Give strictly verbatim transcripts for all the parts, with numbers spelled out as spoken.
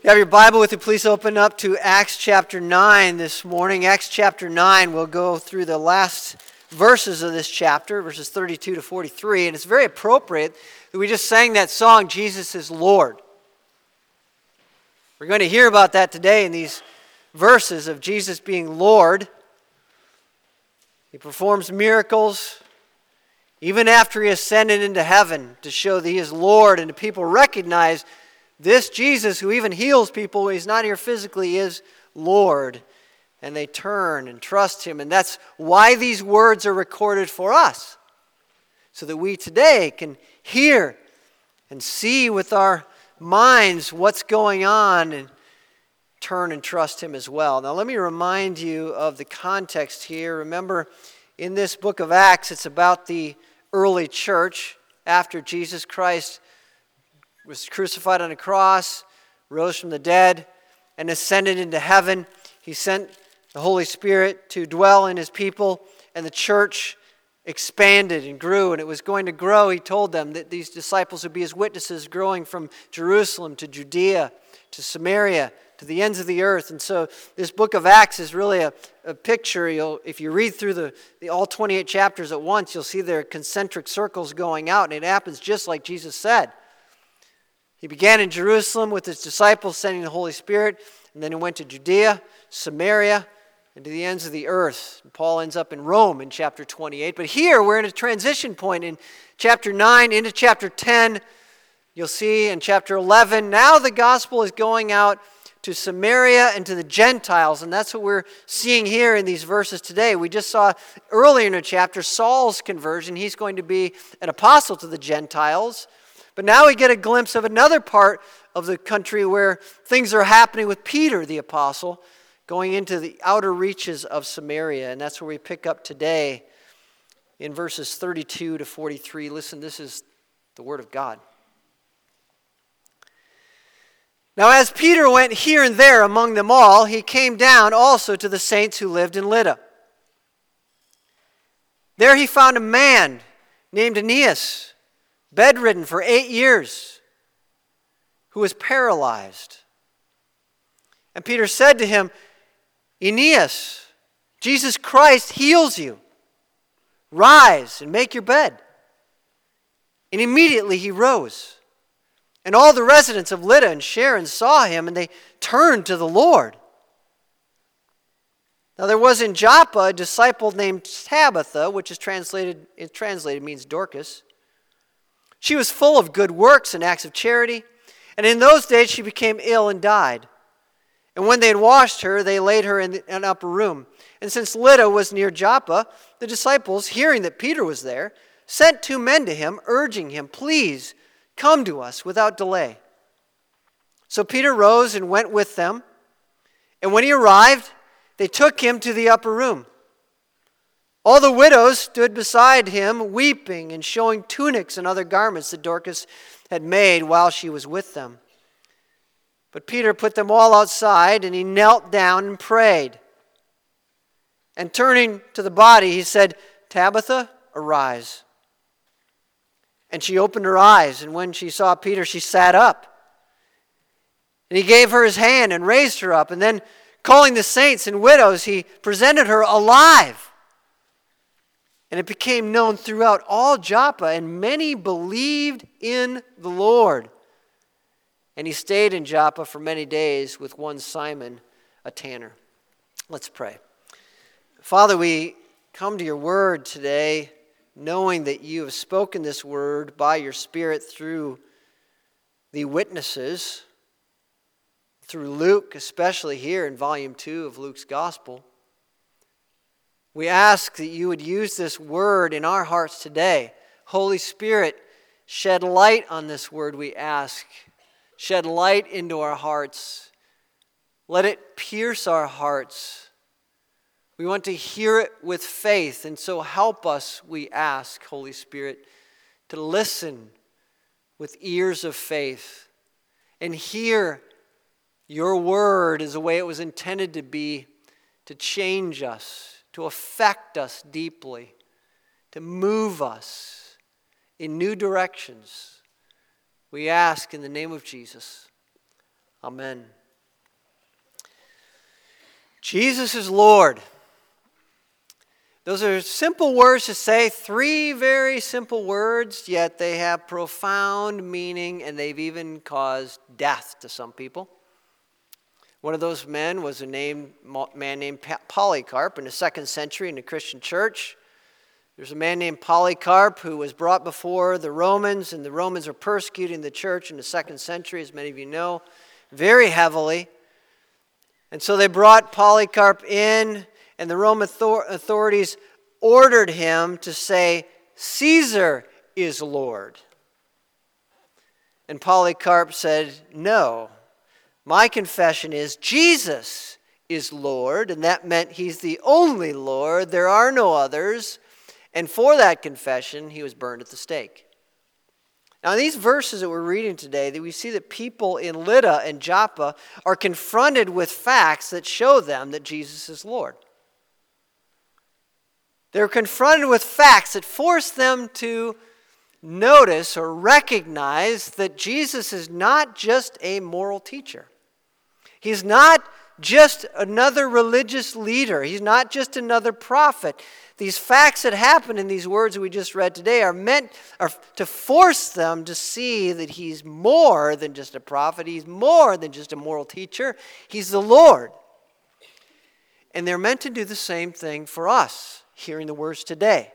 You have your Bible with you, please open up to Acts chapter nine this morning. Acts chapter nine, we'll go through the last verses of this chapter, verses thirty-two to forty-three, and it's very appropriate that we just sang that song, Jesus is Lord. We're going to hear about that today in these verses of Jesus being Lord. He performs miracles even after he ascended into heaven to show that he is Lord, and the people recognize this Jesus, who even heals people when he's not here physically, is Lord. And they turn and trust him. And that's why these words are recorded for us. So that we today can hear and see with our minds what's going on and turn and trust him as well. Now let me remind you of the context here. Remember, in this book of Acts, it's about the early church after Jesus Christ was crucified on a cross, rose from the dead, and ascended into heaven. He sent the Holy Spirit to dwell in his people, and the church expanded and grew, and it was going to grow. He told them that these disciples would be his witnesses, growing from Jerusalem to Judea to Samaria to the ends of the earth. And so this book of Acts is really a, a picture. You'll, if you read through the, the all twenty-eight chapters at once, you'll see there are concentric circles going out, and it happens just like Jesus said. He began in Jerusalem with his disciples, sending the Holy Spirit, and then he went to Judea, Samaria, and to the ends of the earth. And Paul ends up in Rome in chapter twenty-eight. But here we're in a transition point in chapter nine into chapter ten. You'll see in chapter eleven, now the gospel is going out to Samaria and to the Gentiles, and that's what we're seeing here in these verses today. We just saw earlier in the chapter Saul's conversion. He's going to be an apostle to the Gentiles. But now we get a glimpse of another part of the country where things are happening with Peter, the apostle, going into the outer reaches of Samaria. And that's where we pick up today in verses thirty-two to forty-three. Listen, this is the word of God. Now as Peter went here and there among them all, he came down also to the saints who lived in Lydda. There he found a man named Aeneas, bedridden for eight years, who was paralyzed. And Peter said to him, Aeneas, Jesus Christ heals you. Rise and make your bed. And immediately he rose. And all the residents of Lydda and Sharon saw him, and they turned to the Lord. Now there was in Joppa a disciple named Tabitha, which is translated, it translated means Dorcas. She was full of good works and acts of charity, and in those days she became ill and died. And when they had washed her, they laid her in an upper room. And since Lydda was near Joppa, the disciples, hearing that Peter was there, sent two men to him, urging him, please come to us without delay. So Peter rose and went with them, and when he arrived, they took him to the upper room. All the widows stood beside him, weeping and showing tunics and other garments that Dorcas had made while she was with them. But Peter put them all outside, and he knelt down and prayed. And turning to the body, he said, Tabitha, arise. And she opened her eyes, and when she saw Peter, she sat up. And he gave her his hand and raised her up. And then, calling the saints and widows, he presented her alive. And it became known throughout all Joppa, and many believed in the Lord. And he stayed in Joppa for many days with one Simon, a tanner. Let's pray. Father, we come to your word today, knowing that you have spoken this word by your Spirit through the witnesses, through Luke, especially here in volume two of Luke's gospel. We ask that you would use this word in our hearts today. Holy Spirit, shed light on this word, we ask. Shed light into our hearts. Let it pierce our hearts. We want to hear it with faith, and so help us, we ask, Holy Spirit, to listen with ears of faith and hear your word as the way it was intended to be, to change us, to affect us deeply, to move us in new directions. We ask in the name of Jesus. Amen. Jesus is Lord. Those are simple words to say, three very simple words, yet they have profound meaning, and they've even caused death to some people. One of those men was a name, man named Polycarp in the second century in the Christian church. There's a man named Polycarp who was brought before the Romans, and the Romans were persecuting the church in the second century, as many of you know, very heavily. And so they brought Polycarp in, and the Roman authorities ordered him to say, "Caesar is Lord." And Polycarp said, "No, my confession is Jesus is Lord," and that meant he's the only Lord. There are no others. And for that confession, he was burned at the stake. Now, in these verses that we're reading today, that we see that people in Lydda and Joppa are confronted with facts that show them that Jesus is Lord. They're confronted with facts that force them to notice or recognize that Jesus is not just a moral teacher. He's not just another religious leader. He's not just another prophet. These facts that happen in these words that we just read today are meant are to force them to see that he's more than just a prophet. He's more than just a moral teacher. He's the Lord. And they're meant to do the same thing for us, hearing the words today.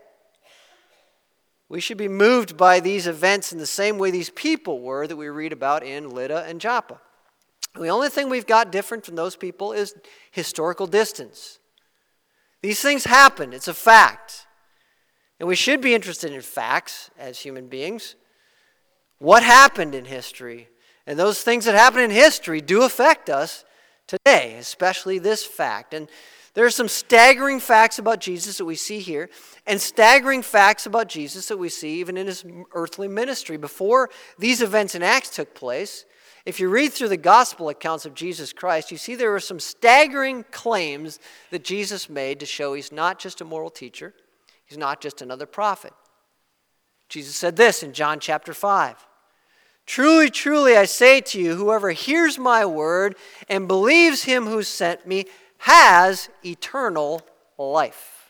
We should be moved by these events in the same way these people were that we read about in Lydda and Joppa. The only thing we've got different from those people is historical distance. These things happen. It's a fact. And we should be interested in facts as human beings. What happened in history? And those things that happen in history do affect us today, especially this fact. And there are some staggering facts about Jesus that we see here, and staggering facts about Jesus that we see even in his earthly ministry. Before these events in Acts took place, if you read through the gospel accounts of Jesus Christ, you see there were some staggering claims that Jesus made to show he's not just a moral teacher, he's not just another prophet. Jesus said this in John chapter five. "Truly, truly, I say to you, whoever hears my word and believes him who sent me has eternal life."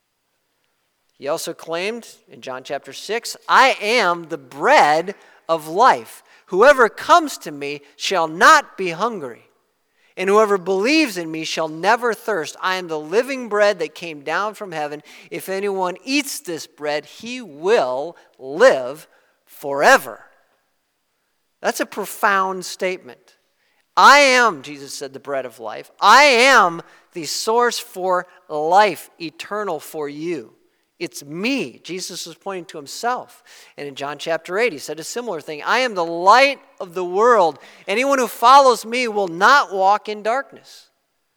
He also claimed in John chapter six, "I am the bread of life. Whoever comes to me shall not be hungry, and whoever believes in me shall never thirst. I am the living bread that came down from heaven. If anyone eats this bread, he will live forever." That's a profound statement. I am, Jesus said, the bread of life. I am the source for life eternal for you. It's me. Jesus was pointing to himself. And in John chapter eight, he said a similar thing. "I am the light of the world. Anyone who follows me will not walk in darkness."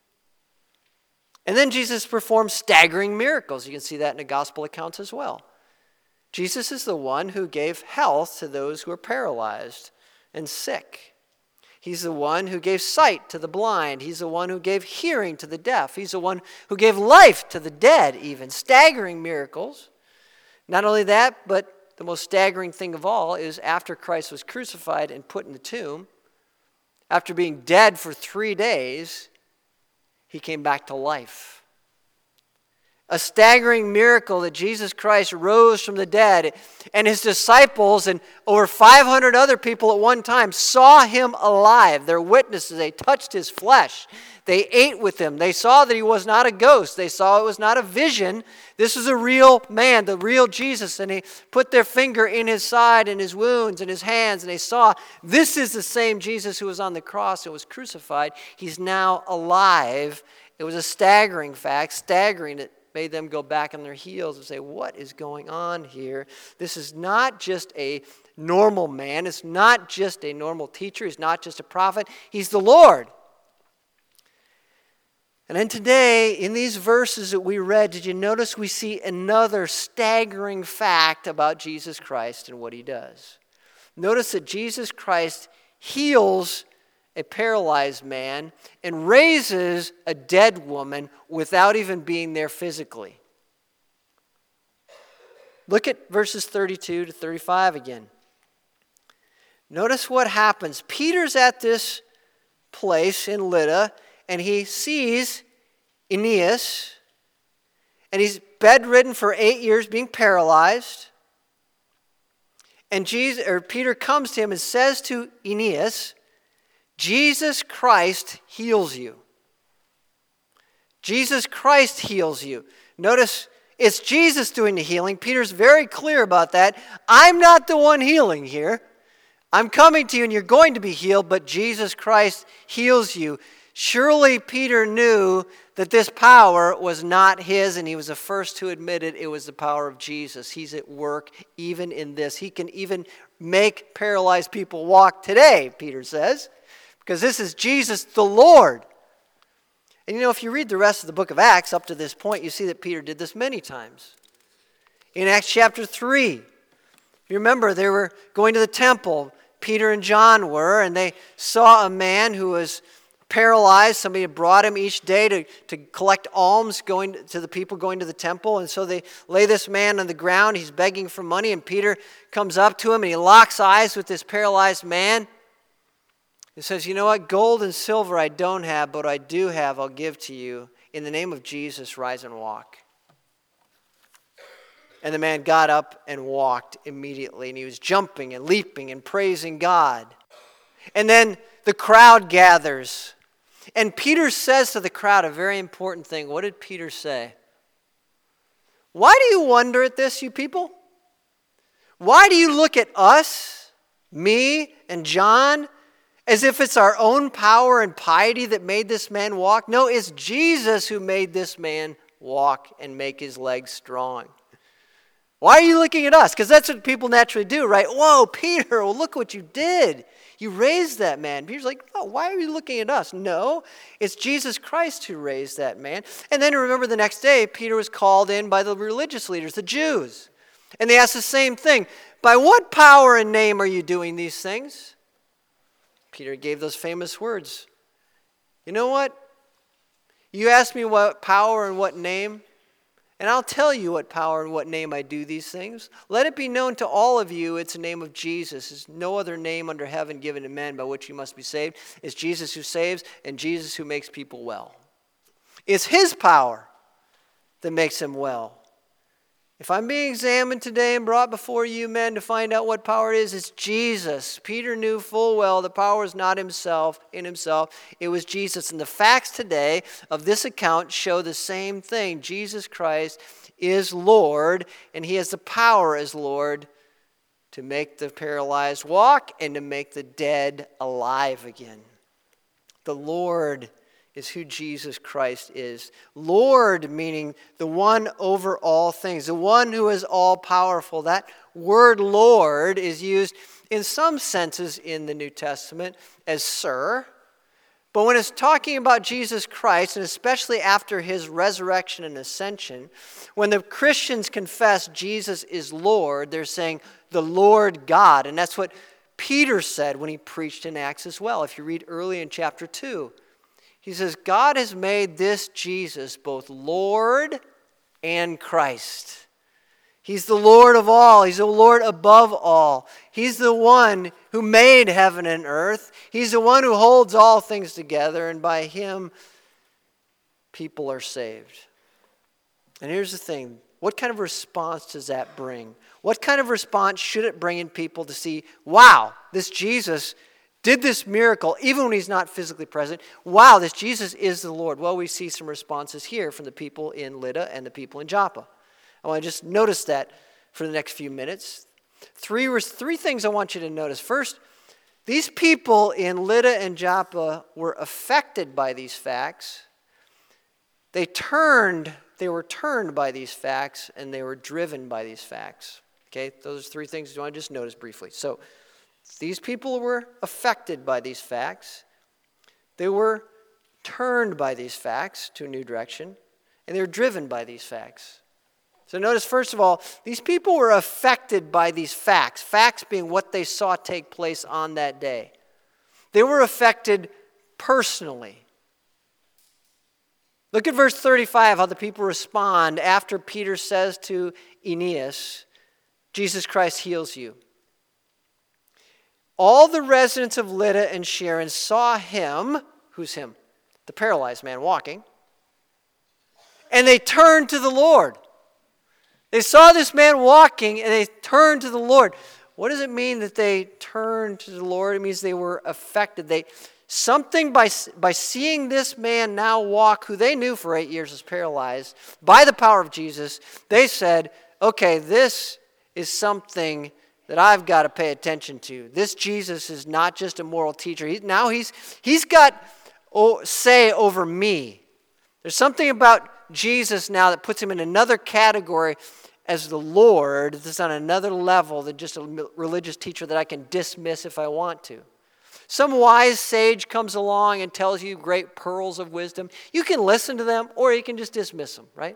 And then Jesus performed staggering miracles. You can see that in the gospel accounts as well. Jesus is the one who gave health to those who are paralyzed and sick. He's the one who gave sight to the blind. He's the one who gave hearing to the deaf. He's the one who gave life to the dead even. Staggering miracles. Not only that, but the most staggering thing of all is after Christ was crucified and put in the tomb, after being dead for three days, he came back to life. A staggering miracle that Jesus Christ rose from the dead, and his disciples and over five hundred other people at one time saw him alive. They're witnesses. They touched his flesh. They ate with him. They saw that he was not a ghost. They saw it was not a vision. This was a real man, the real Jesus. And they put their finger in his side and his wounds and his hands, and they saw this is the same Jesus who was on the cross and was crucified. He's now alive. It was a staggering fact, staggering it. Made them go back on their heels and say, what is going on here? This is not just a normal man. It's not just a normal teacher. He's not just a prophet. He's the Lord. And then today, in these verses that we read, did you notice we see another staggering fact about Jesus Christ and what he does? Notice that Jesus Christ heals a paralyzed man and raises a dead woman without even being there physically. Look at verses thirty-two to thirty-five again. Notice what happens. Peter's at this place in Lydda, and he sees Aeneas, and he's bedridden for eight years, being paralyzed. And Jesus, or Peter comes to him and says to Aeneas, Jesus Christ heals you. Jesus Christ heals you. Notice it's Jesus doing the healing. Peter's very clear about that. I'm not the one healing here. I'm coming to you and you're going to be healed, but Jesus Christ heals you. Surely Peter knew that this power was not his, and he was the first to admit it. It was the power of Jesus. He's at work even in this. He can even make paralyzed people walk today, Peter says, because this is Jesus the Lord. And you know, if you read the rest of the book of Acts up to this point, you see that Peter did this many times. In Acts chapter three, you remember they were going to the temple, Peter and John were, and they saw a man who was paralyzed. Somebody had brought him each day to, to collect alms going to the people going to the temple. And so they lay this man on the ground. He's begging for money, and Peter comes up to him and he locks eyes with this paralyzed man. He says, you know what, gold and silver I don't have, but what I do have I'll give to you. In the name of Jesus, rise and walk. And the man got up and walked immediately, and he was jumping and leaping and praising God. And then the crowd gathers. And Peter says to the crowd a very important thing. What did Peter say? Why do you wonder at this, you people? Why do you look at us, me and John, as if it's our own power and piety that made this man walk? No, it's Jesus who made this man walk and make his legs strong. Why are you looking at us? Because that's what people naturally do, right? Whoa, Peter, well, look what you did. You raised that man. Peter's like, oh, why are you looking at us? No, it's Jesus Christ who raised that man. And then remember the next day, Peter was called in by the religious leaders, the Jews. And they asked the same thing. By what power and name are you doing these things? Peter gave those famous words. You know what? You asked me what power and what name, and I'll tell you what power and what name I do these things. Let it be known to all of you, it's the name of Jesus. There's no other name under heaven given to men by which you must be saved. It's Jesus who saves and Jesus who makes people well. It's his power that makes them well. If I'm being examined today and brought before you men to find out what power it is, it's Jesus. Peter knew full well the power is not himself in himself. It was Jesus. And the facts today of this account show the same thing. Jesus Christ is Lord, and he has the power as Lord to make the paralyzed walk and to make the dead alive again. The Lord is who Jesus Christ is. Lord meaning the one over all things, the one who is all powerful. That word Lord is used in some senses in the New Testament as Sir. But when it's talking about Jesus Christ, and especially after his resurrection and ascension, when the Christians confess Jesus is Lord, they're saying the Lord God. And that's what Peter said when he preached in Acts as well. If you read early in chapter two, he says, God has made this Jesus both Lord and Christ. He's the Lord of all. He's the Lord above all. He's the one who made heaven and earth. He's the one who holds all things together, and by him, people are saved. And here's the thing. What kind of response does that bring? What kind of response should it bring in people to see, wow, this Jesus did this miracle, even when he's not physically present? Wow, this Jesus is the Lord. Well, we see some responses here from the people in Lydda and the people in Joppa. I want to just notice that for the next few minutes. Three, three things I want you to notice. First, these people in Lydda and Joppa were affected by these facts. They turned, they were turned by these facts, and they were driven by these facts. Okay, those are three things I want to just notice briefly. So, these people were affected by these facts. They were turned by these facts to a new direction, and they were driven by these facts. So notice, first of all, these people were affected by these facts, facts being what they saw take place on that day. They were affected personally. Look at verse thirty-five, how the people respond after Peter says to Aeneas, Jesus Christ heals you. All the residents of Lydda and Sharon saw him, who's him? The paralyzed man walking. and they turned to the Lord. They saw this man walking, and they turned to the Lord. What does it mean that they turned to the Lord? It means they were affected. They something by, by seeing this man now walk, who they knew for eight years was paralyzed, by the power of Jesus, they said, okay, this is something that I've got to pay attention to. This Jesus is not just a moral teacher. He, now he's, he's got oh, say over me. There's something about Jesus now that puts him in another category as the Lord. That's on another level than just a religious teacher that I can dismiss if I want to. Some wise sage comes along and tells you great pearls of wisdom. You can listen to them or you can just dismiss them, right?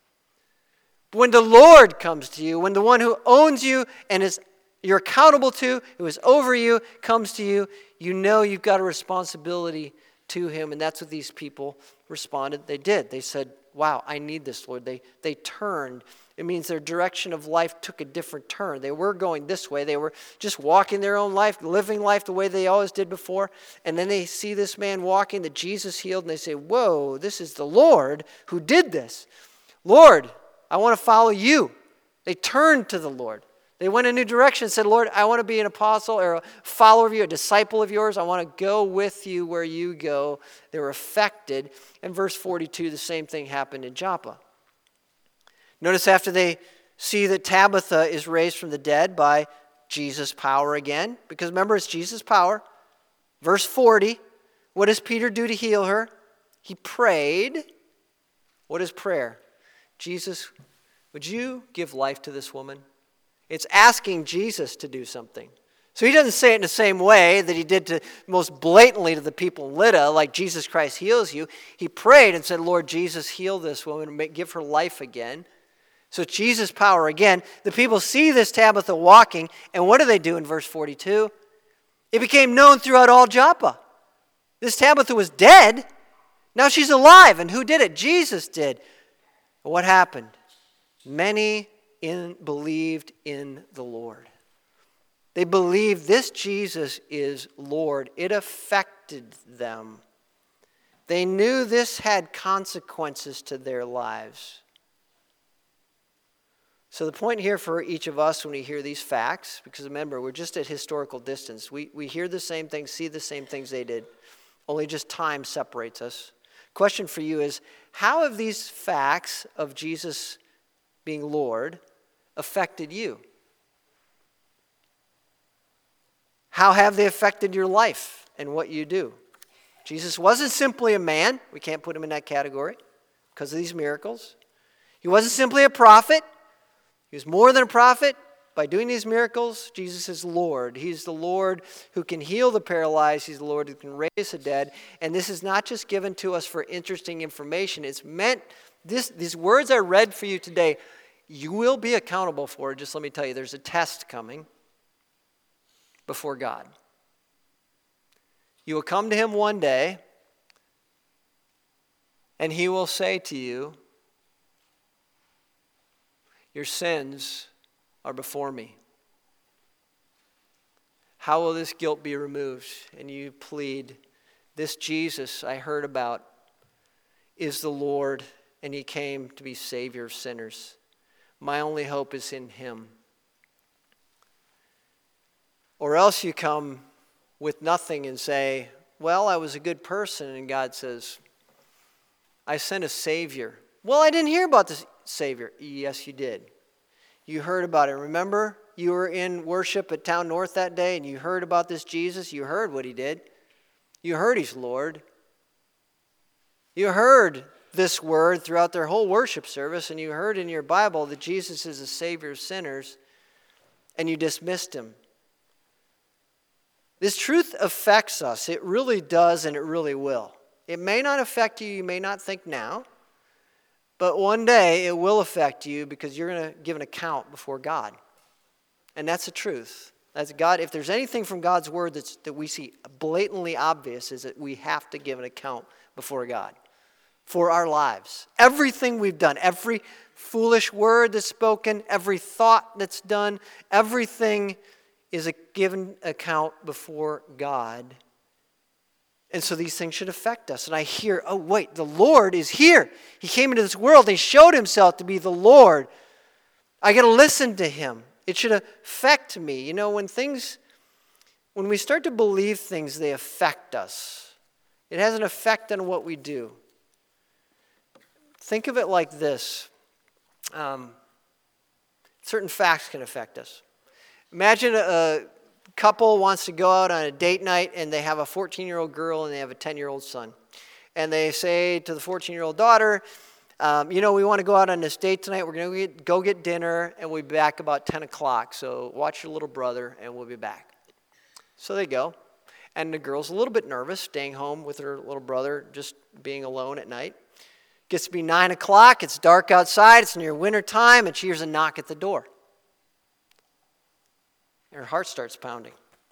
But when the Lord comes to you, when the one who owns you and is you're accountable to, who is over you, comes to you, you know you've got a responsibility to him. And that's what these people responded. They did. They said, wow, I need this, Lord. They, they turned. It means their direction of life took a different turn. They were going this way. They were just walking their own life, living life the way they always did before. And then they see this man walking that Jesus healed, and they say, whoa, this is the Lord who did this. Lord, I want to follow you. They turned to the Lord. They went a new direction and said, Lord, I want to be an apostle or a follower of you, a disciple of yours. I want to go with you where you go. They were affected. In verse forty-two, the same thing happened in Joppa. Notice after they see that Tabitha is raised from the dead by Jesus' power again, because remember, it's Jesus' power. Verse forty, what does Peter do to heal her? He prayed. What is prayer? Jesus, would you give life to this woman? It's asking Jesus to do something. So he doesn't say it in the same way that he did to most blatantly to the people in Lydda, like Jesus Christ heals you. He prayed and said, Lord Jesus, heal this woman and give her life again. So it's Jesus' power again. The people see this Tabitha walking, and what do they do in verse forty-two? It became known throughout all Joppa. This Tabitha was dead. Now she's alive. And who did it? Jesus did. What happened? Many in, believed in the Lord. They believed this Jesus is Lord. It affected them. They knew this had consequences to their lives. So the point here for each of us when we hear these facts, because remember, we're just at historical distance. We, we hear the same things, see the same things they did. Only just time separates us. Question for you is, how have these facts of Jesus being Lord affected you? How have they affected your life and what you do? Jesus wasn't simply a man. We can't put him in that category because of these miracles. He wasn't simply a prophet. He was more than a prophet. By doing these miracles, Jesus is Lord. He's the Lord who can heal the paralyzed. He's the Lord who can raise the dead. And this is not just given to us for interesting information. It's meant, this, these words I read for you today, you will be accountable for. Just let me tell you, there's a test coming before God. You will come to him one day, and he will say to you, your sins are before me. How will this guilt be removed? And you plead, this Jesus I heard about is the Lord, and he came to be Savior of sinners. My only hope is in him. Or else you come with nothing and say, well, I was a good person, and God says, I sent a Savior. Well, I didn't hear about this Savior. Yes, you did. You heard about it. Remember, you were in worship at Town North that day and you heard about this Jesus. You heard what he did. You heard he's Lord. You heard this word throughout their whole worship service, and you heard in your Bible that Jesus is the Savior of sinners, and you dismissed him. This truth affects us. It really does, and it really will. It may not affect you. You may not think now. But one day it will affect you because you're going to give an account before God. And that's the truth. That's God. If there's anything from God's word that's, that we see blatantly obvious, is that we have to give an account before God for our lives. Everything we've done, every foolish word that's spoken, every thought that's done, everything is a given account before God. And so these things should affect us. And I hear, oh, wait, the Lord is here. He came into this world. He showed himself to be the Lord. I got to listen to him. It should affect me. You know, when things, when we start to believe things, they affect us. It has an effect on what we do. Think of it like this. Um, certain facts can affect us. Imagine a, a couple wants to go out on a date night, and they have a fourteen-year-old girl and they have a ten-year-old son. And they say to the fourteen-year-old daughter, um, you know, we want to go out on this date tonight. We're going to go get dinner, and we'll be back about ten o'clock. So watch your little brother, and we'll be back. So they go. And the girl's a little bit nervous, staying home with her little brother, just being alone at night. Gets to be nine o'clock. It's dark outside. It's near winter time, and she hears a knock at the door. Her heart starts pounding.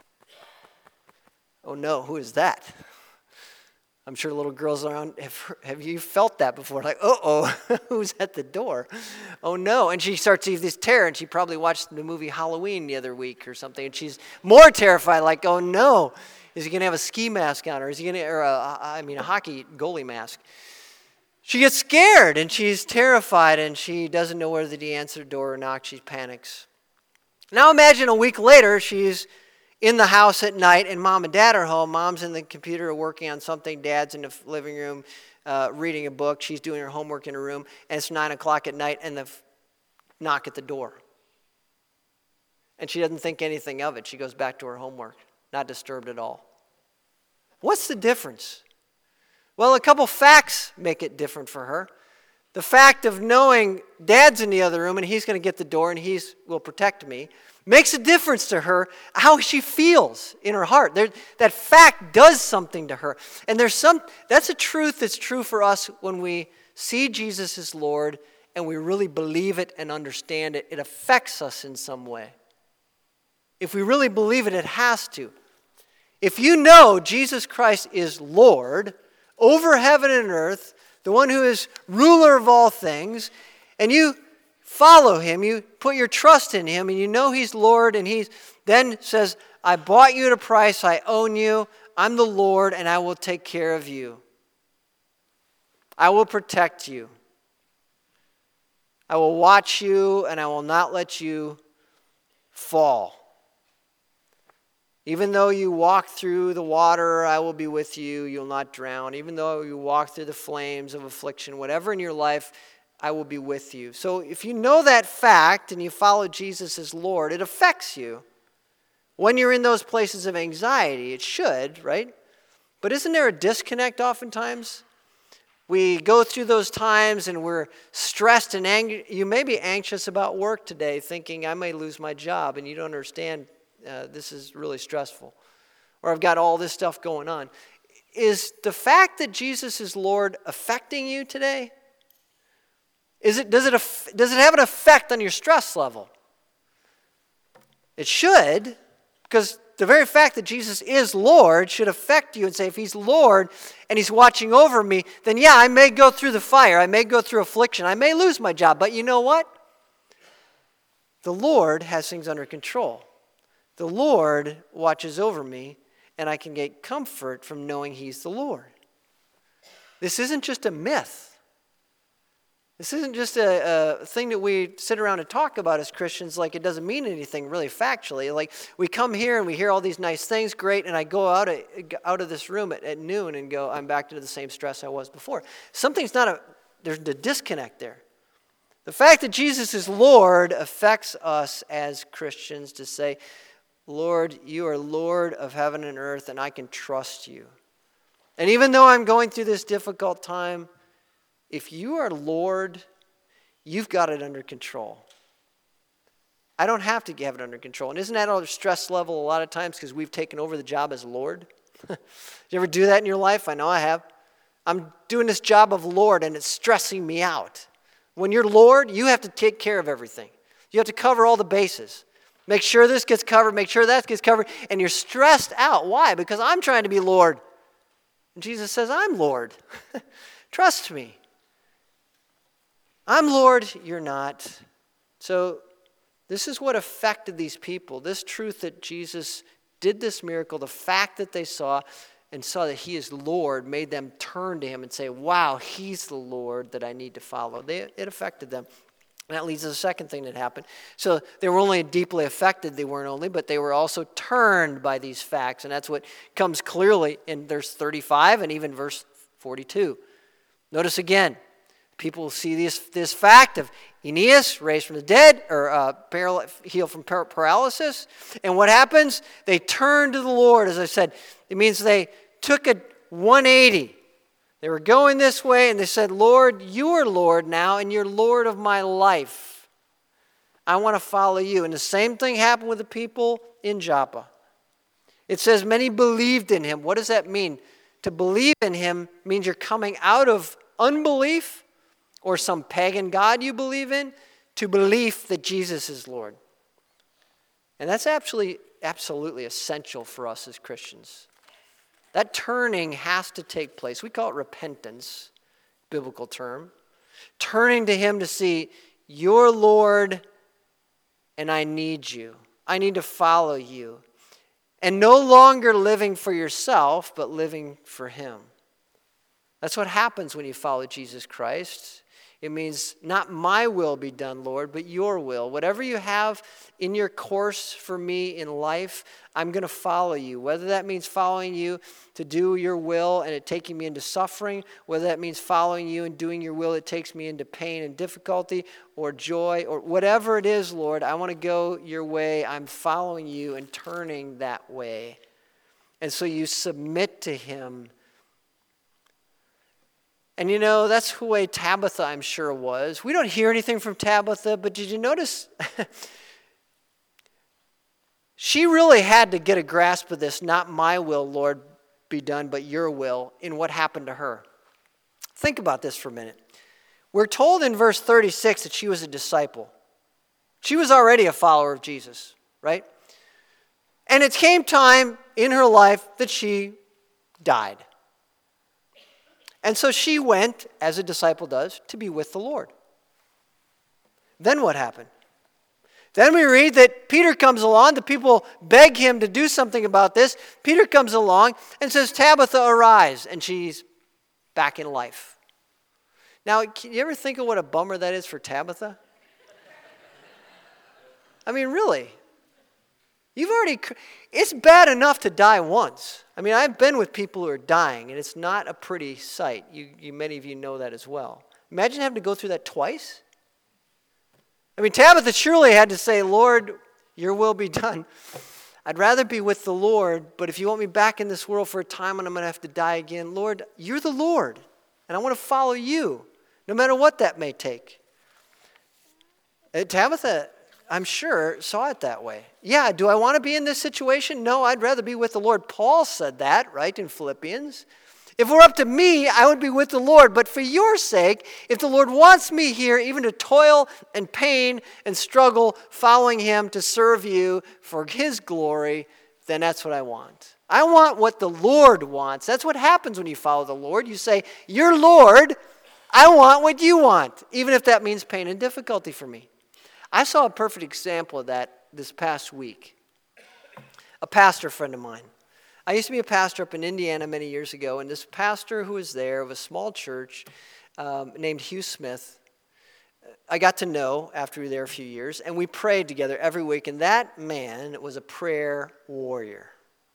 Oh no, who is that? I'm sure little girls around, have, have you felt that before? Like, uh-oh, who's at the door? Oh no. And she starts to have this terror, and she probably watched the movie Halloween the other week or something, and she's more terrified, like, oh no, is he going to have a ski mask on, or is he going to, or a, I mean, a hockey goalie mask? She gets scared, and she's terrified, and she doesn't know whether to answer the door or not. She panics. Now imagine a week later, she's in the house at night, and mom and dad are home. Mom's in the computer working on something. Dad's in the living room uh, reading a book. She's doing her homework in her room, and it's nine o'clock at night, and the f- knock at the door. And she doesn't think anything of it. She goes back to her homework, not disturbed at all. What's the difference? Well, a couple facts make it different for her. The fact of knowing Dad's in the other room and he's going to get the door and he will protect me makes a difference to her, how she feels in her heart. There, that fact does something to her. And there's some, that's a truth that's true for us when we see Jesus as Lord and we really believe it and understand it. It affects us in some way. If we really believe it, it has to. If you know Jesus Christ is Lord over heaven and earth, the one who is ruler of all things, and you follow him, you put your trust in him, and you know he's Lord, and he then says, I bought you at a price, I own you, I'm the Lord, and I will take care of you. I will protect you. I will watch you, and I will not let you fall. Even though you walk through the water, I will be with you. You'll not drown. Even though you walk through the flames of affliction, whatever in your life, I will be with you. So if you know that fact and you follow Jesus as Lord, it affects you. When you're in those places of anxiety, it should, right? But isn't there a disconnect oftentimes? We go through those times and we're stressed and angry. You may be anxious about work today, thinking I may lose my job, and you don't understand. Uh, this is really stressful. Or I've got all this stuff going on. Is the fact that Jesus is Lord affecting you today? Is it, does it, does it have an effect on your stress level? It should, because the very fact that Jesus is Lord should affect you and say, if he's Lord and he's watching over me, then yeah, I may go through the fire. I may go through affliction. I may lose my job. But you know what? The Lord has things under control. The Lord watches over me, and I can get comfort from knowing he's the Lord. This isn't just a myth. This isn't just a, a thing that we sit around and talk about as Christians like it doesn't mean anything really factually. Like we come here and we hear all these nice things, great, and I go out of, out of this room at, at noon and go, I'm back to the same stress I was before. Something's not a, there's a disconnect there. The fact that Jesus is Lord affects us as Christians to say, Lord, you are Lord of heaven and earth, and I can trust you. And even though I'm going through this difficult time, if you are Lord, you've got it under control. I don't have to have it under control. And isn't that our stress level a lot of times because we've taken over the job as Lord? Did you ever do that in your life? I know I have. I'm doing this job of Lord, and it's stressing me out. When you're Lord, you have to take care of everything. You have to cover all the bases. Make sure this gets covered. Make sure that gets covered. And you're stressed out. Why? Because I'm trying to be Lord. And Jesus says, I'm Lord. Trust me. I'm Lord. You're not. So this is what affected these people. This truth that Jesus did this miracle, the fact that they saw, and saw that he is Lord made them turn to him and say, wow, he's the Lord that I need to follow. They, it affected them. And that leads to the second thing that happened. So they were only deeply affected, they weren't only, but they were also turned by these facts. And that's what comes clearly in verse thirty-five and even verse forty-two. Notice again, people see this, this fact of Aeneas raised from the dead, or uh, paral- healed from par- paralysis. And what happens? They turn to the Lord, as I said. It means they took a one eighty. They were going this way, and they said, Lord, you are Lord now, and you're Lord of my life. I want to follow you. And the same thing happened with the people in Joppa. It says many believed in him. What does that mean? To believe in him means you're coming out of unbelief or some pagan god you believe in to belief that Jesus is Lord. And that's actually absolutely essential for us as Christians. That turning has to take place. We call it repentance, biblical term. Turning to him to see, you're Lord and I need you. I need to follow you. And no longer living for yourself, but living for him. That's what happens when you follow Jesus Christ. It means not my will be done, Lord, but your will. Whatever you have in your course for me in life, I'm going to follow you. Whether that means following you to do your will and it taking me into suffering, whether that means following you and doing your will, it takes me into pain and difficulty or joy, or whatever it is, Lord, I want to go your way. I'm following you and turning that way. And so you submit to him. And you know, that's the way Tabitha, I'm sure, was. We don't hear anything from Tabitha, but did you notice? She really had to get a grasp of this, not my will, Lord, be done, but your will, in what happened to her. Think about this for a minute. We're told in verse thirty-six that she was a disciple. She was already a follower of Jesus, right? And it came time in her life that she died. And so she went, as a disciple does, to be with the Lord. Then what happened? Then we read that Peter comes along. The people beg him to do something about this. Peter comes along and says, Tabitha, arise. And she's back in life. Now, can you ever think of what a bummer that is for Tabitha? I mean, really. You've already, it's bad enough to die once. I mean, I've been with people who are dying, and it's not a pretty sight. You, you, many of you know that as well. Imagine having to go through that twice. I mean, Tabitha surely had to say, Lord, your will be done. I'd rather be with the Lord, but if you want me back in this world for a time and I'm going to have to die again, Lord, you're the Lord, and I want to follow you, no matter what that may take. And Tabitha, I'm sure, saw it that way. Yeah, do I want to be in this situation? No, I'd rather be with the Lord. Paul said that, right, in Philippians. If it were up to me, I would be with the Lord. But for your sake, if the Lord wants me here, even to toil and pain and struggle following him to serve you for his glory, then that's what I want. I want what the Lord wants. That's what happens when you follow the Lord. You say, you're Lord, I want what you want, even if that means pain and difficulty for me. I saw a perfect example of that this past week. A pastor friend of mine. I used to be a pastor up in Indiana many years ago, and this pastor who was there of a small church um, named Hugh Smith, I got to know after we were there a few years, and we prayed together every week, and that man was a prayer warrior.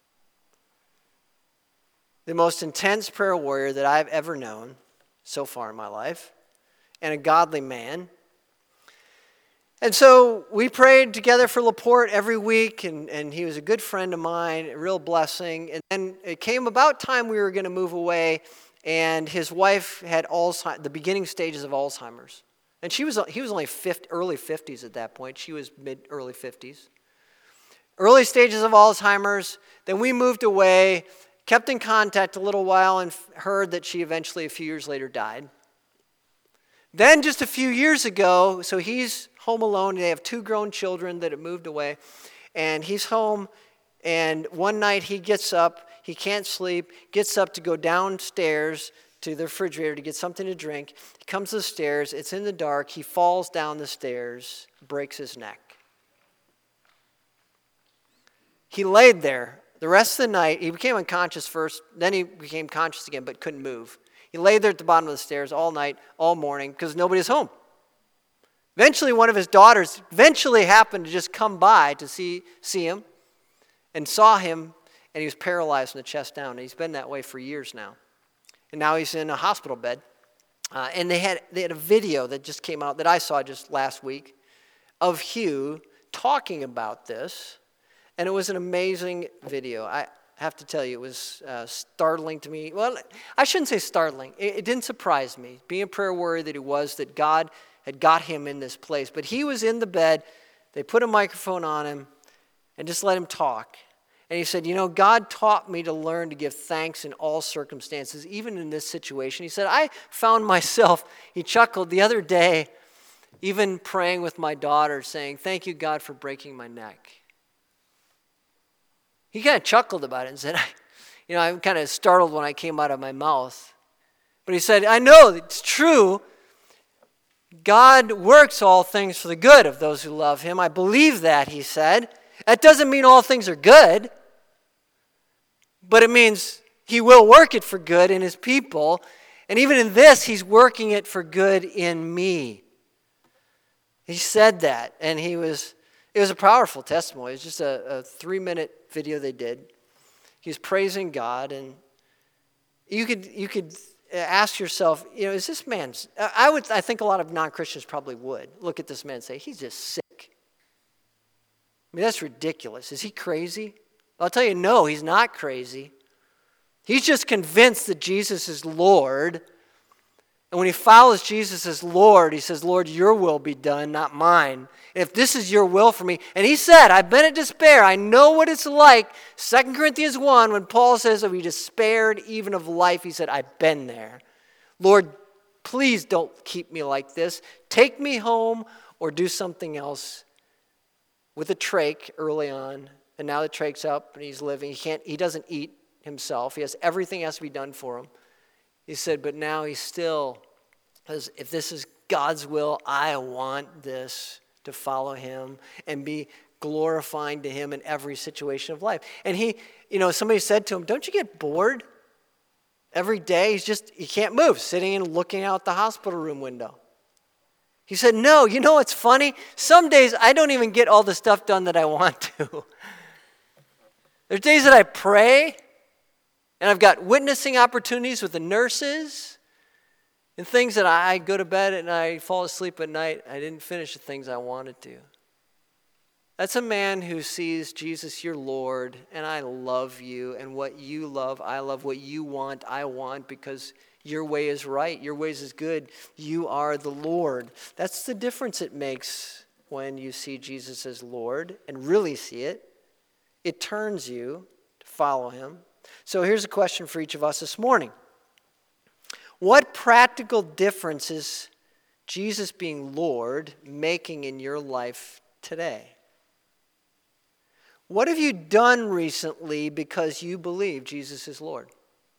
The most intense prayer warrior that I've ever known so far in my life, and a godly man. And so we prayed together for LaPorte every week, and, and he was a good friend of mine, a real blessing. And then it came about time we were going to move away, and his wife had Alzheimer's, the beginning stages of Alzheimer's. And she was he was only fifty, early fifties at that point. She was mid-early fifties. Early stages of Alzheimer's. Then we moved away, kept in contact a little while, and heard that she eventually, a few years later, died. Then just a few years ago, so he's home alone. They have two grown children that have moved away. And he's home, and one night he gets up. He can't sleep, gets up to go downstairs to the refrigerator to get something to drink. He comes to the stairs. It's in the dark. He falls down the stairs, breaks his neck. He laid there The rest of the night, he became unconscious first, then he became conscious again, but couldn't move. He lay there at the bottom of the stairs all night, all morning, because nobody was home. Eventually, one of his daughters eventually happened to just come by to see, see him and saw him, and he was paralyzed from the chest down. And he's been that way for years now. And now he's in a hospital bed. Uh, and they had, they had a video that just came out that I saw just last week of Hugh talking about this. And it was an amazing video. I have to tell you, it was uh, startling to me. Well, I shouldn't say startling. It, it didn't surprise me. Being a prayer warrior that he was, that God had got him in this place. But he was in the bed. They put a microphone on him and just let him talk. And he said, you know, God taught me to learn to give thanks in all circumstances, even in this situation. He said, I found myself, he chuckled the other day, even praying with my daughter, saying, thank you, God, for breaking my neck. He kind of chuckled about it and said, you know, I'm kind of startled when I came out of my mouth. But he said, I know it's true. God works all things for the good of those who love him. I believe that, he said. That doesn't mean all things are good, but it means he will work it for good in his people. And even in this, he's working it for good in me. He said that, and he was, it was a powerful testimony. It was just a, a three-minute video they did. He was praising God, and you could you could ask yourself, you know, is this man, I would, I think a lot of non-Christians probably would look at this man and say, he's just sick. I mean, that's ridiculous. Is he crazy? I'll tell you, no, he's not crazy. He's just convinced that Jesus is Lord. And when he follows Jesus as Lord, he says, Lord, your will be done, not mine. And if this is your will for me, and he said, I've been at despair. I know what it's like. Second Corinthians one, when Paul says that we despaired even of life, he said, I've been there. Lord, please don't keep me like this. Take me home or do something else. With a trach early on, and now the trach's up and he's living. He can't. He doesn't eat himself. He has everything has to be done for him. He said, but now he still says, if this is God's will, I want this to follow him and be glorifying to him in every situation of life. And he, you know, somebody said to him, don't you get bored every day? He's just, he can't move, sitting and looking out the hospital room window. He said, no, you know what's funny? Some days I don't even get all the stuff done that I want to. There's days that I pray, and I've got witnessing opportunities with the nurses, and things that I go to bed and I fall asleep at night. I didn't finish the things I wanted to. That's a man who sees Jesus, your Lord, and I love you, and what you love, I love. What you want, I want, because your way is right. Your ways is good. You are the Lord. That's the difference it makes when you see Jesus as Lord and really see it. It turns you to follow him. So here's a question for each of us this morning. What practical difference is Jesus being Lord making in your life today? What have you done recently because you believe Jesus is Lord?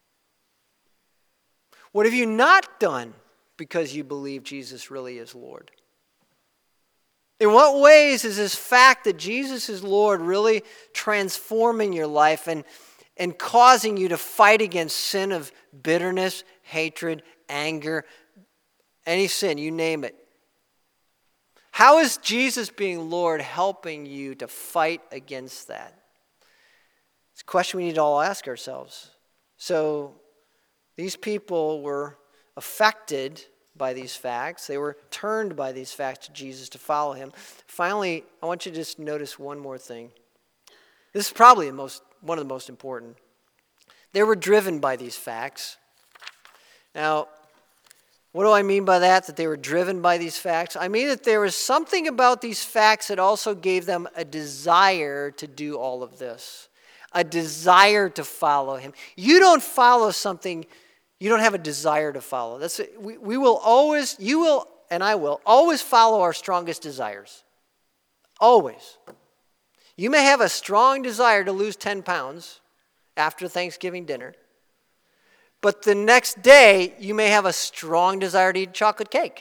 What have you not done because you believe Jesus really is Lord? In what ways is this fact that Jesus is Lord really transforming your life and, and causing you to fight against sin of bitterness, hatred, anger, any sin, you name it? How is Jesus being Lord helping you to fight against that? It's a question we need to all ask ourselves. So, these people were affected by these facts. They were turned by these facts to Jesus to follow him. Finally, I want you to just notice one more thing. This is probably the most, one of the most important. They were driven by these facts. Now, what do I mean by that, that they were driven by these facts? I mean that there was something about these facts that also gave them a desire to do all of this, a desire to follow him. You don't follow something you don't have a desire to follow. That's we, we will always, you will, and I will, always follow our strongest desires. Always. You may have a strong desire to lose ten pounds after Thanksgiving dinner, but the next day you may have a strong desire to eat chocolate cake.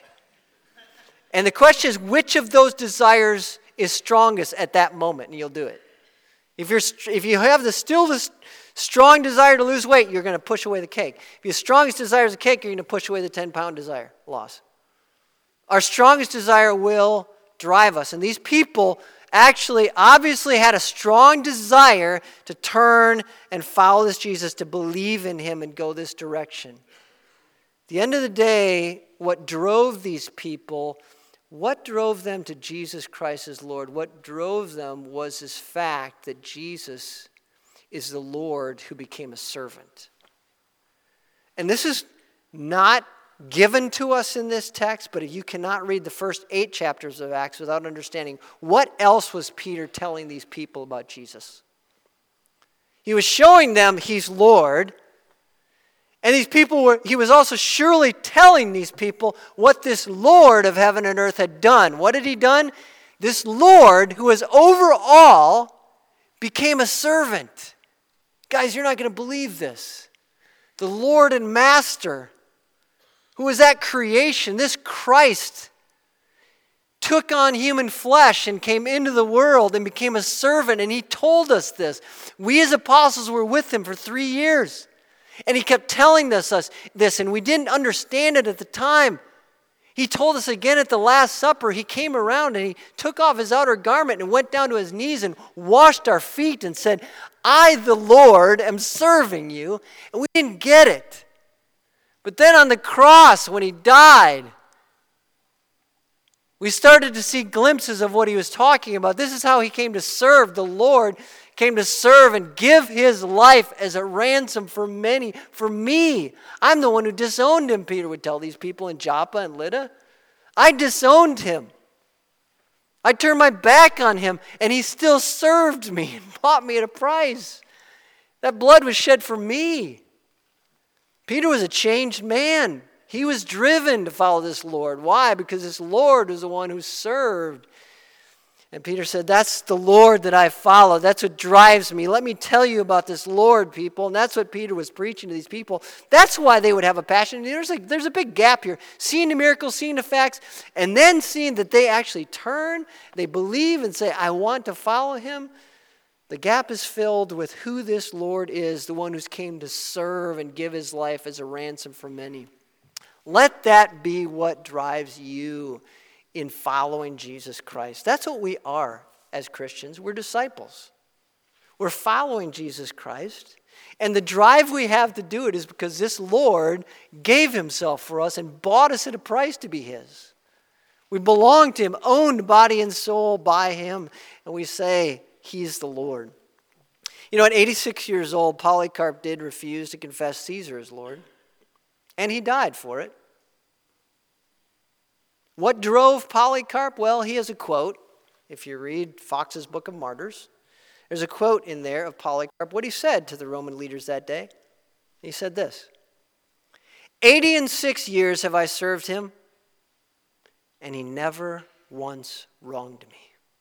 And the question is, which of those desires is strongest at that moment, and you'll do it. If you're if you have the still the strong desire to lose weight, you're going to push away the cake. If your strongest desire is a cake, you're going to push away the ten-pound desire loss. Our strongest desire will drive us. And these people actually obviously had a strong desire to turn and follow this Jesus, to believe in him and go this direction. At the end of the day, what drove these people, what drove them to Jesus Christ as Lord, what drove them was this fact that Jesus is the Lord who became a servant. And this is not given to us in this text, but you cannot read the first eight chapters of Acts without understanding what else was Peter telling these people about Jesus. He was showing them he's Lord, and these people were, he was also surely telling these people what this Lord of heaven and earth had done. What had he done? This Lord, who was over all, became a servant. Guys, you're not going to believe this. The Lord and Master, who was at creation, this Christ, took on human flesh and came into the world and became a servant, and he told us this. We as apostles were with him for three years, and he kept telling us, us this, and we didn't understand it at the time. He told us again at the Last Supper. He came around and he took off his outer garment and went down to his knees and washed our feet and said, I, the Lord, am serving you. And we didn't get it. But then on the cross, when he died, we started to see glimpses of what he was talking about. This is how he came to serve. The Lord came to serve and give his life as a ransom for many, for me. I'm the one who disowned him, Peter would tell these people in Joppa and Lydda. I disowned him. I turned my back on him, and he still served me and bought me at a price. That blood was shed for me. Peter was a changed man. He was driven to follow this Lord. Why? Because this Lord was the one who served. And Peter said, that's the Lord that I follow. That's what drives me. Let me tell you about this Lord, people. And that's what Peter was preaching to these people. That's why they would have a passion. There's a, there's a big gap here. Seeing the miracles, seeing the facts, and then seeing that they actually turn, they believe and say, I want to follow him. The gap is filled with who this Lord is, the one who's came to serve and give his life as a ransom for many. Let that be what drives you in following Jesus Christ. That's what we are as Christians. We're disciples. We're following Jesus Christ. And the drive we have to do it is because this Lord gave himself for us and bought us at a price to be his. We belong to him, owned body and soul by him. And we say, he's the Lord. You know, at eighty-six years old, Polycarp did refuse to confess Caesar as Lord. And he died for it. What drove Polycarp? Well, he has a quote. If you read Fox's Book of Martyrs, there's a quote in there of Polycarp, what he said to the Roman leaders that day. He said this, eighty and six years have I served him, and he never once wronged me.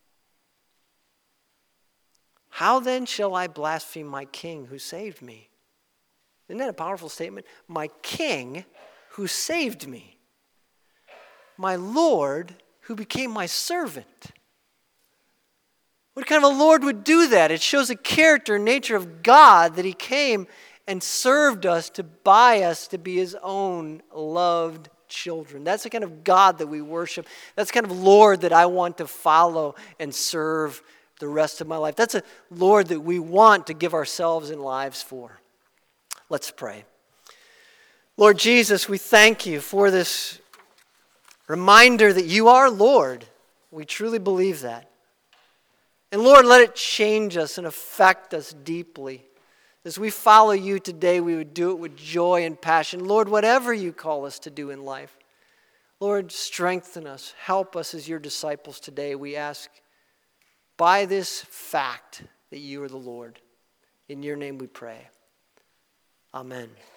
How then shall I blaspheme my king who saved me? Isn't that a powerful statement? My king who saved me. My Lord who became my servant. What kind of a Lord would do that? It shows the character and nature of God that he came and served us to buy us to be his own loved children. That's the kind of God that we worship. That's the kind of Lord that I want to follow and serve the rest of my life. That's a Lord that we want to give ourselves and lives for. Let's pray. Lord Jesus, we thank you for this reminder that you are Lord. We truly believe that. And Lord, let it change us and affect us deeply. As we follow you today, we would do it with joy and passion. Lord, whatever you call us to do in life, Lord, strengthen us. Help us as your disciples today, we ask, by this fact that you are the Lord. In your name we pray. Amen.